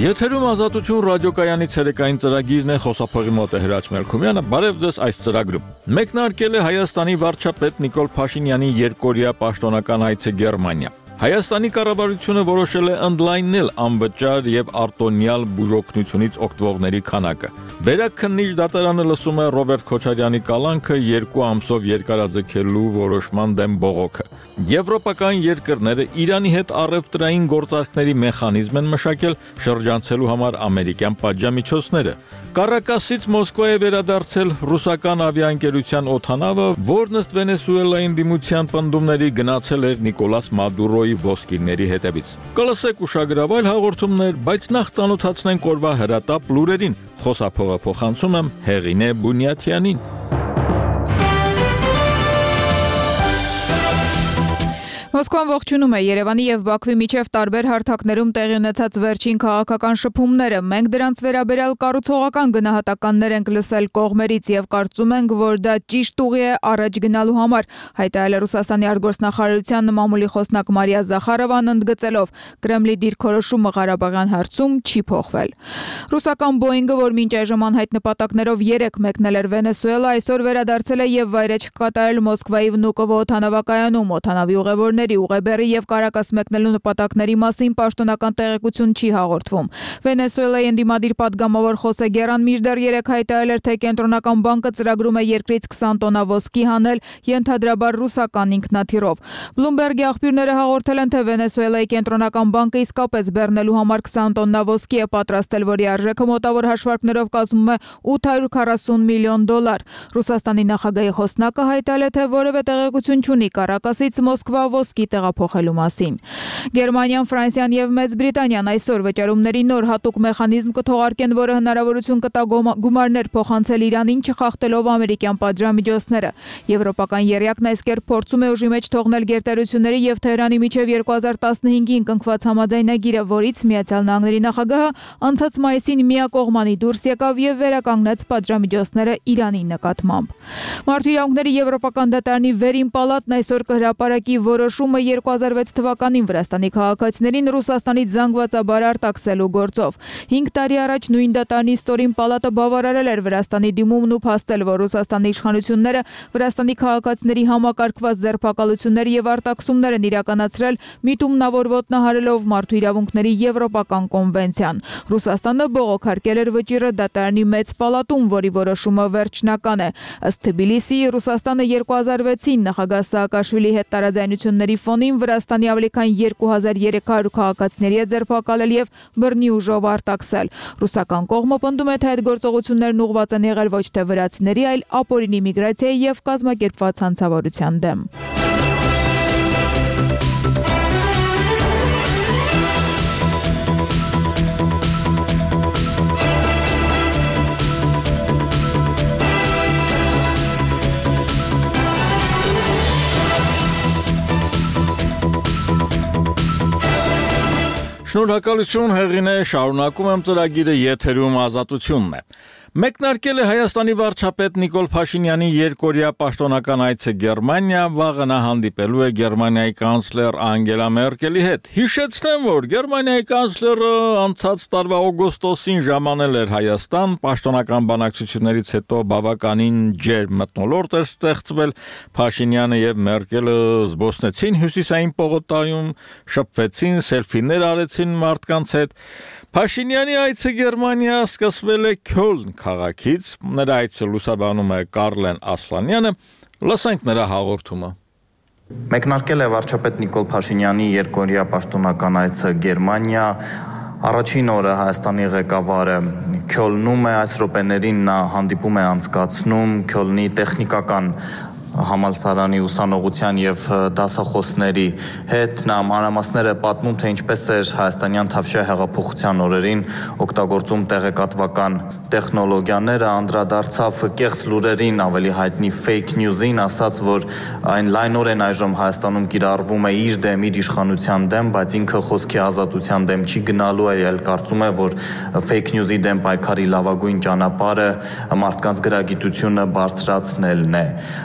Եթերում ազատություն ռադիոկայանի ցերեկային ծրագիրն է, խոսափողի մոտ է Հրաչ Մելքումյանը, բարև ձեզ այս ծրագրում։ Մեկնարկել է Հայաստանի վարչապետ Նիկոլ Փաշինյանի երկօրյա պաշտոնական այցը Գերմանիա։ Հայաստանի կառավարությունը որոշել է ընդլայնել անվճար եւ արտոնյալ բուժօգնությունից օգտվողների քանակը։ Վերաքննիչ դատարանը լսում է Ռոբերտ Քոչարյանի կալանքը 2 ամսով երկարաձգելու որոշման դեմ բողոքը։ Եվրոպական երկրները Իրանի հետ առևտրային գործարքների մեխանիզմ են մշակել շրջանցելու համար ամերիկյան պատժամիջոցները։ Կարակասից Մոսկվա է վերադարձել ռուսական ավիաընկերության օդանավը, որն ըստ Վենեսուելային դիմության պնդումների գնացել էր Նիկոլաս Մադուրոյի ոսկիրների հետևից։ Կլսեք ուշագրավայր հաղորդումներ, բայց նախ ծանոթացնենք օրվա հրատապ լուրերին։ Խոսափողը փոխանցում եմ Հեղինե Բունյաթյանին։ Մոսկվան ողջունում է Երևանի եւ Բաքվի միջև տարբեր հարթակներում տեղի ունեցած վերջին քաղաքական շփումները։ Մենք դրանց վերաբերյալ կառուցողական գնահատականներ ենք լսել կողմերից եւ կարծում ենք, որ դա ճիշտ ուղի է առաջ գնալու համար, հայտարարել է Ռուսաստանի արտգործնախարարության մամուլի խոսնակ Մարիա Զախարովան, ընդգծելով Կրեմլի դիրքորոշումը Ղարաբաղյան հարցում չի փոխվել։ Ռուսական Boeing-ը, որ մինչ այժմ անհայտ նպատակներով 3 մեկնել էր Վենեսուելա, այսօր վերադարձել է եւ վայրեջք կատարել Մոսկվայի Վնուկովո օդանավակայանում։ Օդանավի ուղևորների Ուղեբերի եւ Կարակաս մեկնելու նպատակների մասին պաշտոնական տեղեկություն չի հաղորդվում։ Վենեսուելայի ընդդիմադիր պատգամավոր Խոսե Գերան մինչդեռ 3 հայտարարել էր, թե կենտրոնական բանկը ծրագրում է երկրից 20 տոննա ոսկի հանել, ենթադրաբար ռուսական ինքնաթիռով։ Բլումբերգի աղբյուրները հաղորդել են, թե Վենեսուելայի կենտրոնական բանկը իսկապես բեռնելու համար 20 տոննա ոսկի է պատրաստել, որի արժեքը մոտավոր հաշվարկներով կազմում է $840 միլիոն։ Ռուսաստանի նախագահի խոսնակը հայտարարել է, թե որևէ տեղեկություն չունի Կարակասից Մոսկվա ոսկի տեղափոխելու մասին։ Գերմանիան, Ֆրանսիան եւ Մեծ Բրիտանիան այսօր վճարումների նոր հատուկ մեխանիզմ կթողարկեն, որը հնարավորություն կտա գումարներ փոխանցել Իրանին, չխախտելով ամերիկյան պատժամիջոցները։ Եվրոպական եռյակն այս կերպ փորձում է ուժի մեջ թողնել գերտերությունների եւ Թեհրանի միջև 2015-ին կնքված համաձայնագիրը, որից Միացյալ Նահանգների նախագահը անցած մայիսին միակողմանի դուրս եկավ եւ վերականգնեց պատժամիջոցները Իրանի նկատմամբ։ Մարդու իրավունքների Եվրոպական դատարանի վերին պալատն այսօր կհրապարակի որոշումը 2006 թվականին Վրաստանի քաղաքացիներին Ռուսաստանից զանգվածաբար արտաքսելու գործով։ 5 տարի առաջ նույն դատարանի ստորին պալատը բավարարել էր Վրաստանի դիմումն ու փաստել, որ Ռուսաստանի իշխանությունները Վրաստանի քաղաքացիների համակարգված ձերբակալություններ եւ արտաքսումներ են իրականացրել, միտումնավոր ոտնահարելով մարդու իրավունքների Եվրոպական կոնվենցիան։ Ռուսաստանը բողոքարկել էր վճիռը դատարանի մեծ պալատում, որի որոշումը վերջնական է։ Ըստ Թբիլիսիի, Ռուսաստանը 2006-ին նախագահ Սաակաշվիլի հետ տարաձայնությունների ֆոնին Վրաստանի ավելի քան 2300 քաղաքացիների է ձերբակալել եւ բռնի ուժով արտաքսել։ Ռուսական կողմը պնդում է, թե այդ գործողություններն ուղղված են եղել ոչ թե վրացիների, այլ ապօրինի միգրացիայի եւ կազմակերպված հանցավորության դեմ։ Շնորհակալություն Հեղինե, շարունակում եմ ծրագիրը, եթերում ազատությունն է։ Մեկնարկել է Հայաստանի վարչապետ Նիկոլ Փաշինյանի երկօրյա պաշտոնական այցը Գերմանիա, վաղը նա հանդիպելու է Գերմանիայի կանցլեր Անգելա Մերկելի հետ։ Հիշեցնեմ, որ Գերմանիայի կանցլերը անցած տարվա օգոստոսին ժամանել էր Հայաստան, պաշտոնական բանակցություններից հետո բավականին ջերմ մթնոլորտ էր ստեղծվել, Փաշինյանը եւ Մերկելը զբոսնեցին հյուսիսային պողոտայում, շփվեցին, սելֆիներ արեցին մարդկանց հետ։ Փաշինյանի այցը Գերմանիա սկսվել է Քյոլն քաղաքից, նրա այցը լուսաբանում է Կարլեն Ասլանյանը, լսենք նրա հաղորդումը։ Մեկնարկել է վարչապետ Նիկոլ Փաշինյանի երկօրյա պաշտոնական այցը Գերմանիա, առաջին օրը Հայաստանի ղեկավարը Քյոլնում է, այս րոպեներին նա հանդիպում է անցկացնում Քյոլնի տեխնիկական համալսարանի ուսանողության եւ դասախոսների հետ, նա մանրամասները պատմում, թե ինչպես էր հայաստանյան Թավշյա հեղափոխության օրերին օգտագործում տեղեկատվական տեխնոլոգիաները, անդրադարձավ կեղծ լուրերին, ավելի հայտնի fake news-ին, ասաց, որ այն լայնորեն այժմ Հայաստանում կիրառվում է իր դեմ, իր իշխանության դեմ, բայց ինքը խոսքի ազատության դեմ չի գնալու է, այլ կարծում է, որ fake news-ի դեմ պայքարի լավագույն ճանապարհը մարդկանց գրագիտությունը բարձրացնելն է։ Այսօր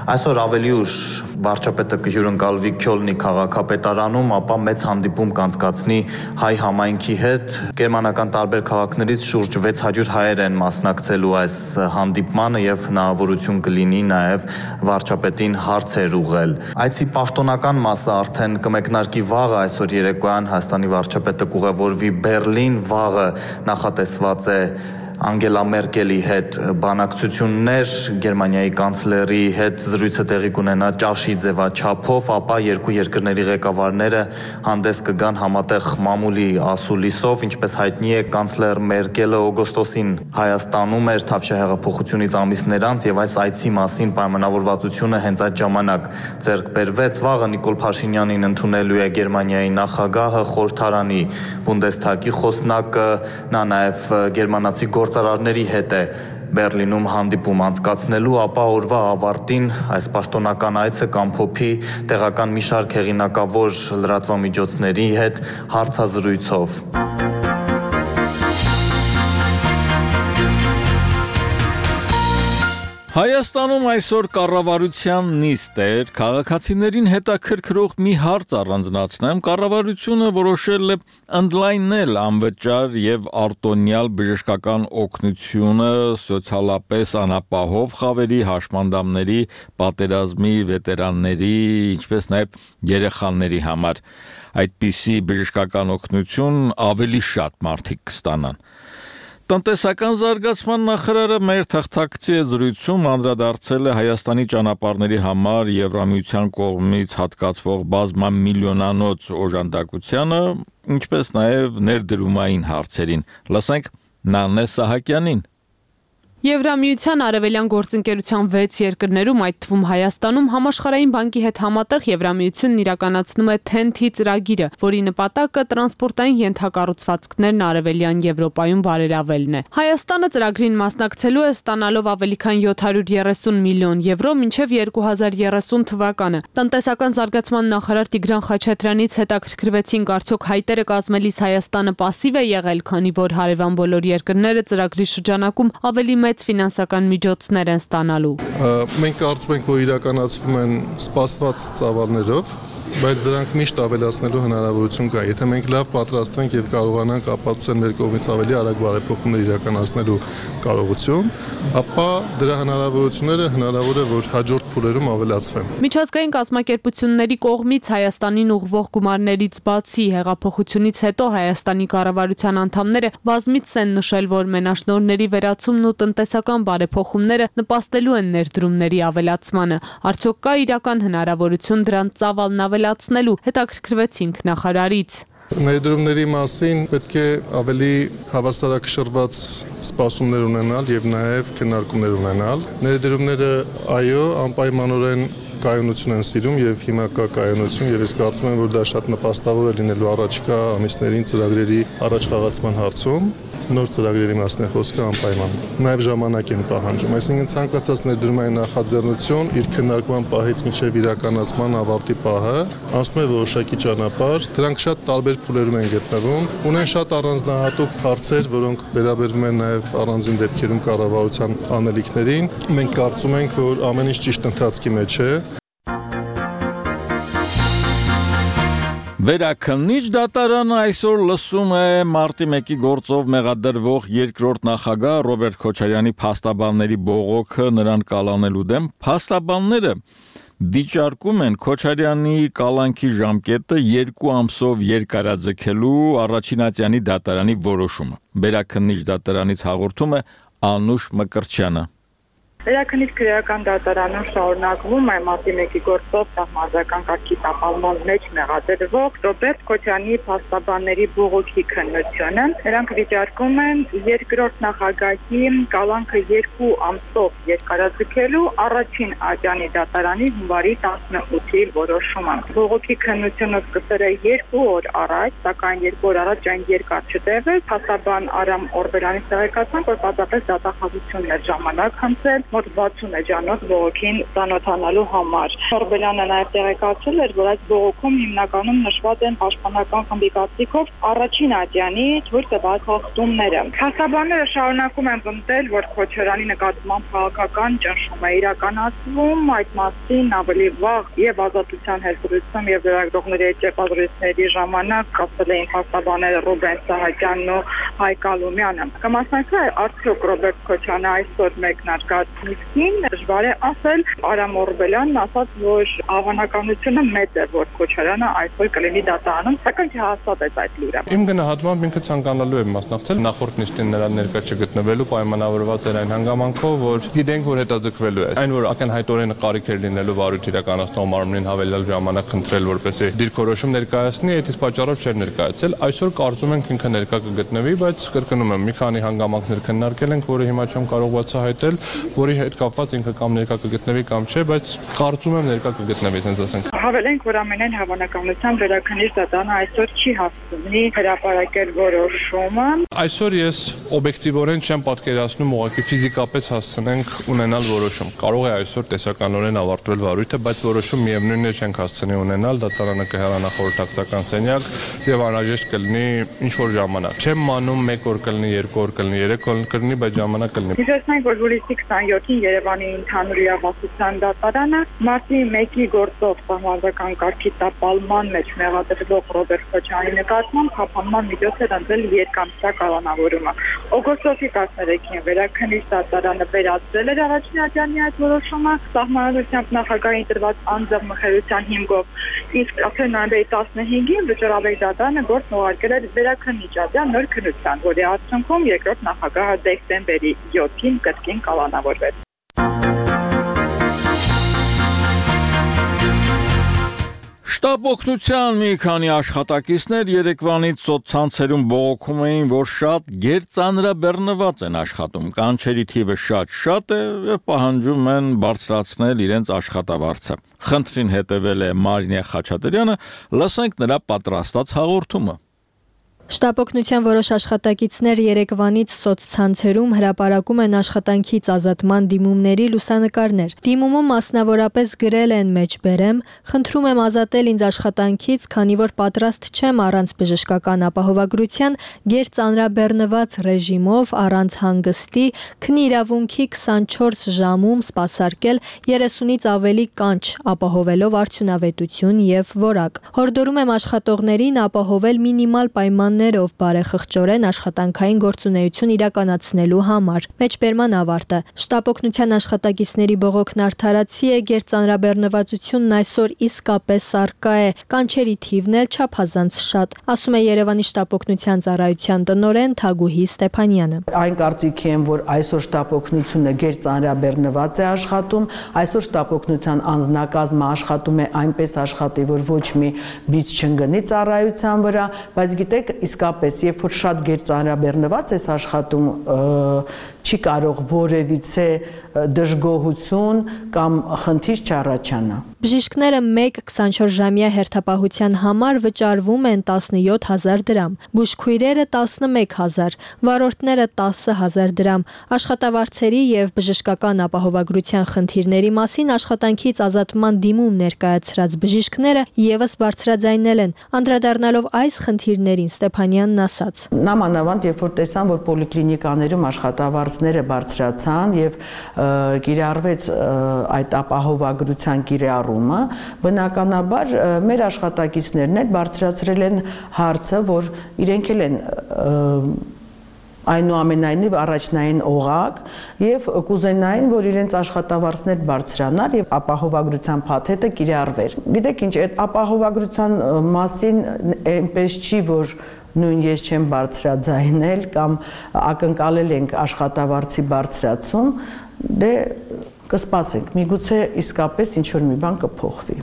ավելի ուշ վարչապետը կհյուրընկալվի Քյոլնի քաղաքապետարանում, ապա մեծ հանդիպում կանցկացնի հայ համայնքի հետ։ Գերմանական տարբեր քաղաքներից շուրջ 600 հայեր են մասնակցելու այս հանդիպմանը եւ հնարավորություն կլինի նաեւ վարչապետին հարցեր ուղղել։ Այցի պաշտոնական մասը արդեն կմեկնարկի վաղը, այսօր երեկոյան Հայաստանի վարչապետը կուղևորվի Բերլին, վաղը նախատեսված է Անգելա Մերկելի հետ բանակցություններ, Գերմանիայի կանցլերի հետ զրույցը տեղի կունենա ճաշի ձևաչափով, ապա երկու երկրների ղեկավարները հանդես կգան համատեղ մամուլի ասուլիսով, ինչպես հայտնի է, կանցլեր Մերկելը օգոստոսին Հայաստանում էր Թավշյա հեղափոխությունից ամիսներ անց եւ այս այցի մասին պայմանավորվածությունը հենց այդ ժամանակ ձեռք բերվեց։ Վաղը Նիկոլ Փաշինյանին ընդունելու է Գերմանիայի նախագահը, խորհրդարանի Բունդեսթագի խոսնակը, նա նաեւ գերմանացի գործարարների հետ է Բերլինում հանդիպում անցկացնելու, ապա օրվա ավարտին այս պաշտոնական այցը կամփոփի տեղական մի շարք հեղինակավոր լրատվամիջոցների հետ հարցազրույցով։ Հայաստանում այսօր կառավարության նիստ էր, քաղաքացիներին հետաքրքրող մի հարց առանձնացնեմ, կառավարությունը որոշել է ընդլայնել անվճար եւ արտոնյալ բժշկական օգնությունը սոցիալապես անապահով խավերի, հաշմանդամների, պատերազմի վետերանների, ինչպես նաեւ երեխաների համար։ Այդպիսի բժշկական օգնություն ավելի շատ մարդիկ կստանան։ Տնտեսական զարգացման նախարարը մեր թղթակցի զրույցում անդրադարձել է Հայաստանի ճանապարհների համար Եվրամիության կողմից հատկացվող բազմամիլիոնանոց օժանդակությանը, ինչպես նաև ներդրումային հարցերին։ Լսենք Նանե Սահակյանին։ Եվրամիության արևելյան գործընկերության 6 երկրներում, այդ թվում Հայաստանում, Համաշխարհային բանկի հետ համատեղ Եվրամիությունն իրականացնում է TEN-T ծրագիրը, որի նպատակը տրանսպորտային ենթակառուցվածքներն արևելյան Եվրոպայում բարելավելն է։ Հայաստանը ծրագրին մասնակցելու է ստանալով ավելի քան 730 միլիոն եվրո մինչև 2030 թվականը։ Տնտեսական զարգացման նախարար Տիգրան Խաչատրյանից հետաքրքրվեցինք, արդյոք հայտերը կազմելիս Հայաստանը պասիվ է եղել, քանի որ հարևան բոլոր երկրները ծրագրի շրջանակում ավելի մեծ ֆինանսական միջոցներ են ստանալու։ Մենք կարծում ենք, որ իրականացվում են սպասված ծավալներով, բայց դրանք միշտ ավելացնելու հնարավորություն կա։ Եթե մենք լավ պատրաստվենք եւ կարողանանք ապացուցել մեր կողմից ավելի արագ բարեփոխումներ իրականացնելու կարողություն, ապա դրա հնարավորությունները հնարավոր է, որ հաջորդ փուլերում ավելացվեն։ Միջազգային կազմակերպությունների կողմից Հայաստանին ուղղվող գումարներից բացի հեղափոխությունից հետո Հայաստանի կառավարության անդամները բազմիցս են նշել, որ մենաշնորհների վերացումն ու տնտեսական բարեփոխումները նպաստելու են ներդրումների ավելացմանը։ Արդյոք կա իրական հնարավորություն դրան ծավալն ավելացնելու, հետաքրքրվեցինք նախարարից։ Ներդրումների մասին պետք է ավելի հավասարակշռված սպասումներ ունենալ եւ նաեւ քննարկումներ ունենալ։ Ներդրումները այո, անպայմանորեն կայունություն են սիրում եւ հիմա կա կայունություն եւ ես կարծում եմ, որ դա շատ նպաստավոր է լինելու առաջիկա ամիսներին ծրագրերի առաջխաղացման հարցում։ Նոր ծրագրերի մասն է խոսքը անպայման։ Նաեւ ժամանակ են պահանջում, այսինքն ցանկացած ներդրումային նախաձեռնություն իր քննարկման պահից մինչեւ իրականացման ավարտի պահը անցնում է որոշակի ճանապարհ։ Դրանք շատ տարբեր փուլերում են գտնվում, ունեն շատ առանձնահատուկ հարցեր, որոնք վերաբերվում են նաեւ առանձին դեպքերում կառավարության անելիքներին։ Մենք կարծում ենք, որ ամեն ինչ ճիշտ ընթացքի մեջ է։ Վերաքննիչ դատարանը այսօր լսում է մարտի 1-ի գործով մեղադրվող երկրորդ նախագահ Ռոբերտ Քոչարյանի փաստաբանների բողոքը նրան կալանելու դեմ։ Փաստաբանները վիճարկում են Քոչարյանի կալանքի ժամկետը 2 ամսով երկարաձգելու առաջինատյանի դատարանի որոշումը։ Վերաքննիչ դատարանից հաղորդում է Անուշ Մկրտչյանը։ Վերաքննիչ քրեական դատարանում շարունակվում է մարտի 1-ի գործով սահմանադրական կարգի տապալման մեջ մեղադրվող Ռոբերտ Քոչարյանի փաստաբանների բողոքի քննությունը։ Նրանք վիճարկում են երկրորդ նախագահի կալանքը 2 ամսով երկարաձգելու առաջին ատյանի դատարանի հունվարի 18-ի որոշումը։ Բողոքի քննությունը սկսել է 2 օր առաջ, սակայն 2 օր առաջ այն երկար չտևեց։ Փաստաբան Արամ Օրբելյանի տեղեկացան, որ պարզապես դատախազությունն էր ժամանակ հնձել։ մոտ 60 էջանոց բողոքին ծանոթանալու համար։ Օրբելյանը նաև տեղեկացրել էր, որ այս բողոքում հիմնականում նշված են պաշտպանական խմբի կարծիքով առաջին ատյանի թույլ տված խախտումները։ Փաստաբանները շարունակում են պնդել, որ Քոչարյանի նկատմամբ քաղաքական ճնշում է իրականացվում, այդ մասին ավելի վաղ եւ ազատության հերթությունում եւ լրագրողների հետ ճեպազրույցների ժամանակ ասել էին փաստաբանները Ռուբեն Սահակյանն ու Հայկ Ալումյանը։ Կմասնակցել արդյոք Ռոբերտ Քոչարյանը այսօր մեկնարկած նիստին, դժվար է ասել, Արամ Օրբելյանն ասաց, որ հավանականությունը մեծ է, որ Քոչարյանը այսօր կլինի դատարանում, սակայն չհաստատեց այդ լուրը։ Իմ գնահատմամբ ինքը ցանկանալու է մասնակցել նախորդ նիստին նրա ներկա չգտնվելու պայմանավորված էր այն հանգամանքով, որ գիտենք, որ հետաձգվելու է։ Այն որ ակնհայտորեն կարիք էր լինելու վարույթ իրականացնող մարմնին հավելյալ ժամանակ խնդրել, որպեսզի դիրքորոշում ներկայացնի, այդ իսկ պատճառով չէր ներկայացել։ Այսօր կարծում ենք ինքը ներկա կգտնվի, բայց կրկնում եմ, մի քանի հանգամանքներ քննարկել ենք, որը հիմա չեմ կարող բացահայտել, որի հետ կապված ինքը կամ ներկա կգտնվի կամ չէ, բայց կարծում եմ ներկա կգտնվի, ասենք ասենք։ Հավելենք, որ ամենայն հավանականությամբ վերաքննիչ դատարանը այսօր չի հասցնի հրապարակել որոշումը։ Այսօր ես օբյեկտիվորեն չեմ պատկերացնում ուղղակի ֆիզիկապես հասցնենք ունենալ որոշում։ Կարող է այսօր տեսականորեն ավարտվել վարույթը, բայց որոշում միևնույնն է չենք հասցնի ունենալ, դատարանը կհեռանա խորհրդակցական սենյակ եւ անհրաժեշտ կլինի ինչ որ ժամանակ։ Չեմ մանում 1 օր կլինի, 2 օր կլինի, 3 օր կլինի, բայց ժամանակ կլինի։ Հիշեցնենք, որ հուլիսի 27-ին Երևանի ընդհանուր իրավասության դատարանը մարտի 1-ի գործով սահմանադրական կարգի տապալման մեջ մեղադրվող Ռոբերտ Քոչարյանի նկատմամբ խափանման միջոց էր ընտրել երկամսյա կալանավորումը։ Օգոստոսի 13-ին վերաքննիչ դատարանը վերացրել էր առաջին ատյանի այդ որոշումը սահմանադրությամբ նախագահային տրված անձամբ մխելության հիմքով, իսկ ապրիլ նոյեմբերի 15-ին վճռաբեկ դատարանը գործն ուղարկել էր վերաքննիչ ատյան նոր քննության, որի արդյունքում երկրորդ նախագահը դեկտեմբերի 7-ին կրկին կալանավորվեց։ Շտապ օգնության մի քանի աշխատակիցներ երեկվանից սոցցանցերում բողոքում էին, որ շատ գերծանրաբեռնված են աշխատում, կանչերի թիվը շատ է եւ պահանջում են բարձրացնել իրենց աշխատավարձը։ Խնդրին հետևել է Մարինե Խաչատրյանը, լսենք նրա պատրաստած հաղորդումը։ Շտապօգնության որոշ աշխատակիցներ երեկվանից սոցցանցերում հրապարակում են աշխատանքից ազատման դիմումների լուսանկարներ։ Դիմումում մասնավորապես գրել են մեջբերեմ, խնդրում եմ ազատել ինձ աշխատանքից, քանի որ պատրաստ չեմ առանց բժշկական ապահովագրության գերծանրաբեռնված ռեժիմով, առանց հանգստի, քնի իրավունքի 24 ժամում սպասարկել 30-ից ավելի կանչ, ապահովելով արդյունավետություն եւ որակ։ Հորդորում եմ աշխատողներին ապահովել մինիմալ պայմաններ ով բարեխղճորեն աշխատանքային գործունեություն իրականացնելու համար։ Մեջբերման ավարտը։ Շտապօգնության աշխատակիցների բողոքն արդարացի է, գերծանրաբեռնվածությունն այսօր իսկապես առկա է, կանչերի թիվն էլ չափազանց շատ, ասում է Երևանի շտապօգնության ծառայության տնօրեն Թագուհի Ստեփանյանը։ Այն կարծիքի եմ, որ այսօր շտապօգնությունը գերծանրաբեռնված է աշխատում, այսօր շտապօգնության անձնակազմը աշխատում է այնպես աշխատի, որ ոչ մի բիծ չընկնի ծառայության վրա, բայց գիտեք, իսկապես, երբ որ շատ գերծանրաբեռնված ես աշխատում, չի կարող որևիցե դժգոհություն կամ խնդիր չառաջանա։ Բժիշկները 1-24-ժամյա հերթապահության համար վճարվում են 17,000 դրամ, բուժքույրերը 11,000, վարորդները 10,000 դրամ։ Աշխատավարձերի եւ բժշկական ապահովագրության խնդիրների մասին աշխատանքից ազատման դիմում ներկայացրած բժիշկները եւս բարձրաձայնել են, անդրադառնալով այս խնդիրներին Ստեփանյանն ասաց. Նամանավանդ երբ որ տեսան, որ պոլիկլինիկաներում աշխատավարձները բարձրացան եւ կիրառվեց այդ ապահովագրության կիրառումը, բնականաբար մեր աշխատակիցներն էլ բարձրացրել են հարցը, որ իրենք էլ են այնուամենայնիվ առաջնային օղակ եւ կուզենային, որ իրենց աշխատավարձներ բարձրանար եւ ապահովագրության փաթեթը կիրառվեր։ Գիտեք ինչ, այդ ապահովագրության մասին այնպես չի, որ նույն ես չեմ բարձրաձայնել կամ ակնկալել ենք աշխատավարձի բարձրացում, դե կսպասենք, միգուցե իսկապես ինչ որ մի բան կփոխվի։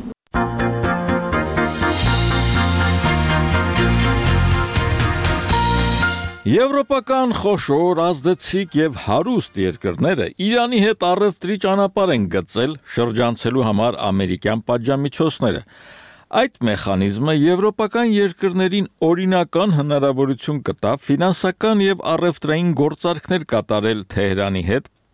Եվրոպական խոշոր, ազդեցիկ եւ հարուստ երկրները Իրանի հետ առևտրի ճանապարհ են գծել շրջանցելու համար ամերիկյան պատժամիջոցները։ Այդ մեխանիզմը եվրոպական երկրներին օրինական հնարավորություն կտա ֆինանսական եւ առևտրային գործարքներ կատարել Թեհրանի հետ,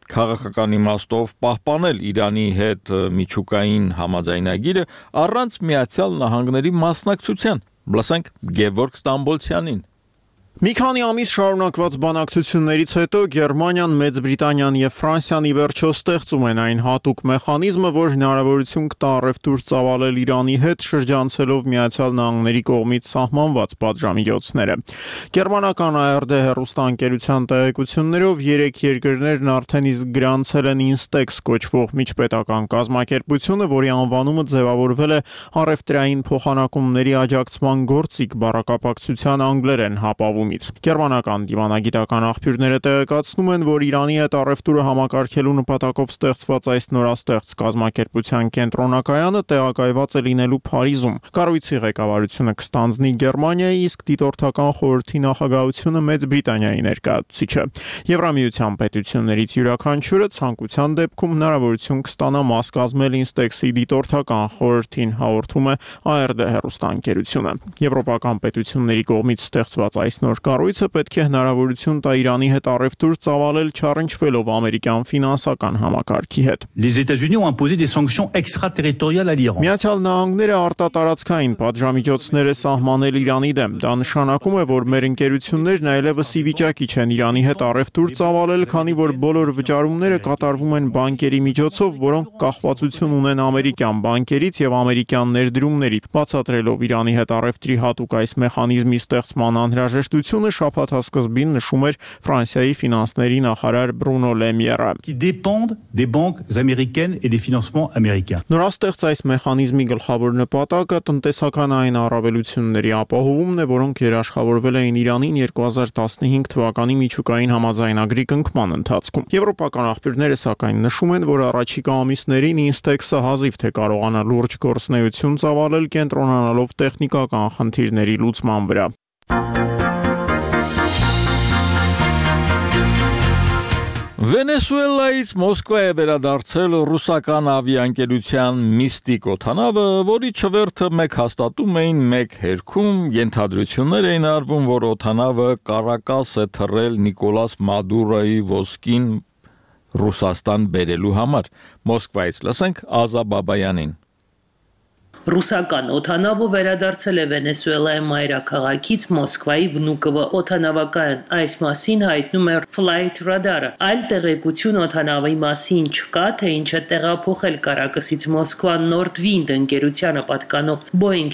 քաղաքական իմաստով պահպանել Իրանի հետ միջուկային համաձայնագիրը առանց Միացյալ Նահանգների մասնակցության։ Լսենք Գևորգ Ստամբոլցյանին։ Մի քանի ամիս շարունակված բանակցություններից հետո Գերմանիան, Մեծ Բրիտանիան եւ Ֆրանսիան ի վերջո ստեղծում են այն հատուկ մեխանիզմը, որ հնարավորություն կտա առևտուր ծավալել Իրանի հետ շրջանցելով Միացյալ Նահանգների կողմից սահմանված պատժամիջոցները։ Գերմանական ARD հեռուստաընկերության տեղեկություններով 3 երկրներն արդեն իսկ գրանցել են Instex կոչվող միջպետական կազմակերպությունը, որի անվանումը ձևավորվել է առևտրային փոխանակումների աջակցման գործիք բառակապակցության անգլերեն հապավում։ Գերմանական դիվանագիտական աղբյուրները տեղեկացնում են, որ Իրանի հետ առևտուրը համակարգելու նպատակով ստեղծված այս նորաստեղծ կազմակերպության կենտրոնակայանը տեղակայված է լինելու Փարիզում։ Կառույցի ղեկավարությունը կստանձնի Գերմանիայի, իսկ դիտորդական խորհրդի նախագահությունը Մեծ Բրիտանիայի ներկայացուցիչը։ Եվրամիության պետություններից յուրաքանչյուրը ցանկության դեպքում հնարավորություն կստանա մաս կազմել Instex-ի դիտորդական խորհրդին, հաղորդում է ARD հեռուստաընկերությունը։ Եվրոպական պետությունների կողմից ստեղծված այս նոր կառույցը պետք է հնարավորություն տա Իրանի հետ առևտուր ծավալել չառընչվելով ամերիկյան ֆինանսական համակարգի հետ։ Les États-Unis ont imposé des sanctions extraterritoriales à l'Iran. Միացյալ Նահանգները արտատարածքային պատժամիջոցներ է սահմանել Իրանի դեմ։ Դա նշանակում է, որ մեր ընկերություններն այլևս ի վիճակի չեն Իրանի հետ առևտուր ծավալել, քանի որ բոլոր վճարումները կատարվում են բանկերի միջոցով, որոնք կախվածություն ունեն ամերիկյան բանկերից եւ ամերիկյան ներդրումների։ Բացատրելով Իրանի հետ առևտրի հատուկ այս մեխանիզմի ստեղծման անհրաժեշտությունը շաբաթասկզբին նշում էր Ֆրանսիայի ֆինանսների նախարար Բրունո Լեմիերը։ Qui dépendent des banques américaines et des financements américains. Նորաստեղծ այս մեխանիզմի գլխավոր նպատակը տնտեսականային առավելությունների ապահովումն է, որոնք երաշխավորվել էին Իրանին 2015 թվականի միջուկային համաձայնագրի կնքման ընթացքում։ Եվրոպական աղբյուրները սակայն նշում են, որ առաջիկա ամիսներին Instex-ը հազիվ թե կարողանա լուրջ գործունեություն ծավալել կենտրոնանալով տեխնիկական խնդիրների լուծման վրա։ Վենեսուելայից Մոսկվա է վերադարձել ռուսական ավիաընկերության Միստիկ օդանավը, որի չվերթը մեկ հաստատում էին, մեկ հերքում, ենթադրություններ էին արվում, որ օդանավը Կարակաս է թռել Նիկոլաս Մադուրոյի ոսկին Ռուսաստան բերելու համար։ Մոսկվայից լսենք Ազա Բաբայանին։ Ռուսական օդանավը վերադարձել է Վենեսուելայի մայրաքաղաքից Մոսկվայի Վնուկովո օդանավակայան։ Այս մասին հայտնում է Flight Radar-ը։ Այլ տեղեկություն օդանավի մասին չկա, թե ինչ է տեղափոխել Կարակասից Մոսկվա Nordwind ընկերությանը պատկանող Boeing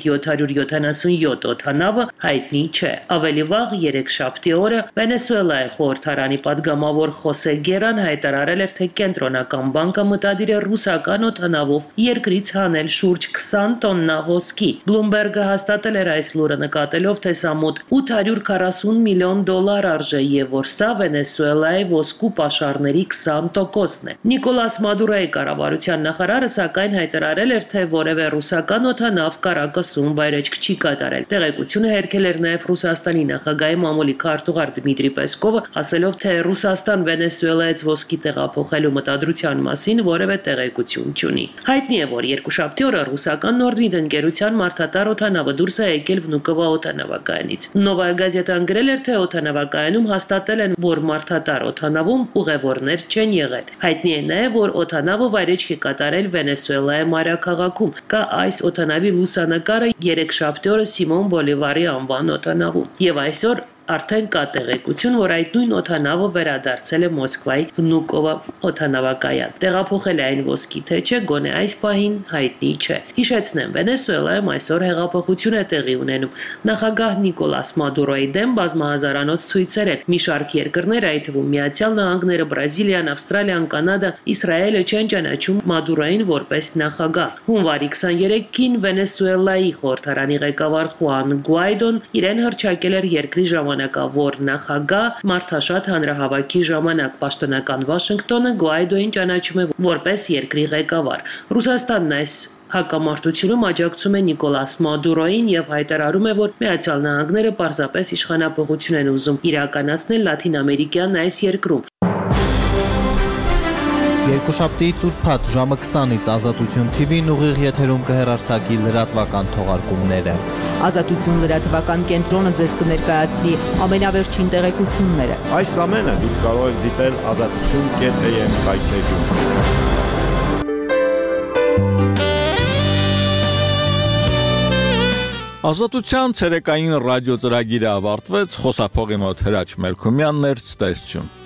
777 օդանավը հայտնի չէ։ Ավելի վաղ երեքշաբթի օրը Վենեսուելայի խորհրդարանի падգամավոր Խոսե Գերան հայտարարել էր, թե կենտրոնական բանկը մտադիր է ռուսական օդանավով երկրից հանել շուրջ 20 տոննա ոսկի։ Bloomberg-ը հաստատել էր այս լուրը նկատելով, թե սա մոտ $840 միլիոն արժե եւ որ սա Վենեսուելայի ոսկու պաշարների 20%-ն է։ Նիկոլաս Մադուրոյի կառավարության նախարարը սակայն հայտարարել էր, թե որևէ ռուսական օդանավ Կարակասում վայրեջք չի կատարել։ Տեղեկությունը հերքել էր նաեւ Ռուսաստանի նախագահի մամուլի քարտուղար Դմիտրի Պեսկովը, ասելով, թե Ռուսաստան Վենեսուելայից ոսկի տեղափոխելու մտադրության մասին որևէ տեղեկություն չունի։ Հայտնի է, որ երկուշաբթի օրը ռուսական Nordwind ընկերության մարդատար օդանավը դուրս է եկել Վնուկովո օդանավակայանից։ Նովայա գազետան գրել էր, թե օդանավակայանում հաստատել են, որ մարդատար օդանավում ուղևորներ չեն եղել։ Հայտնի է նաև, որ օդանավը վայրեջք է կատարել Վենեսուելայի մայրաքաղաքում։ Կա այս օդանավի լուսանկարը երեքշաբթի օրը Սիմոն Բոլիվարի անվան օդանավում։ Եվ այսօր արդեն կա տեղեկություն, որ այդ նույն օդանավը վերադարձել է Մոսկվայի Վնուկովո օդանավակայան։ Տեղափոխել է այն ոսկի թե չէ, գոնե այս պահին հայտնի չէ։ Հիշեցնեմ, Վենեսուելայում այսօր հեղափոխություն է տեղի ունենում։ Նախագահ Նիկոլաս Մադուրոյի դեմ բազմահազարանոց ցույցեր են։ Մի շարք երկրներ, այդ թվում Միացյալ Նահանգները, Բրազիլիան, Ավստրալիան, Կանադա, Իսրայելը չեն ճանաչում Մադուրոյին որպես նախագահ։ Հունվարի 23-ին Վենեսուելայի խորհրդարանի ղեկավար Խուան Գուայդոն իրեն հռչակել էր երկրի ժամանակավոր նախագահ մարդաշատ հանրահավաքի ժամանակ։ Պաշտոնական Վաշինգտոնը Գուայդոին ճանաչում է որպես երկրի ղեկավար։ Ռուսաստանն այս հակամարտությունում աջակցում է Նիկոլաս Մադուրոյին եւ հայտարարում է, որ Միացյալ Նահանգները պարզապես իշխանապողություն են ուզում իրականացնել Լաթին Ամերիկյան այս երկրում։ Երկուշաբթիից ուրբաթ ժամը 20-ից Ազատություն TV-ն ուղիղ եթերում կհեռարձակի լրատվական թողարկումները։ Ազատություն լրատվական կենտրոնը ձեզ կներկայացնի ամենավերջին տեղեկությունները։ Այս ամենը դուք կարող եք դիտել azatutun.am կայքէջում։ Ազատության ցերեկային ռադիո ծրագիրը ավարտվեց, խոսափողի մոտ Հրաչ Մելքումյանն էր, ցտեսություն։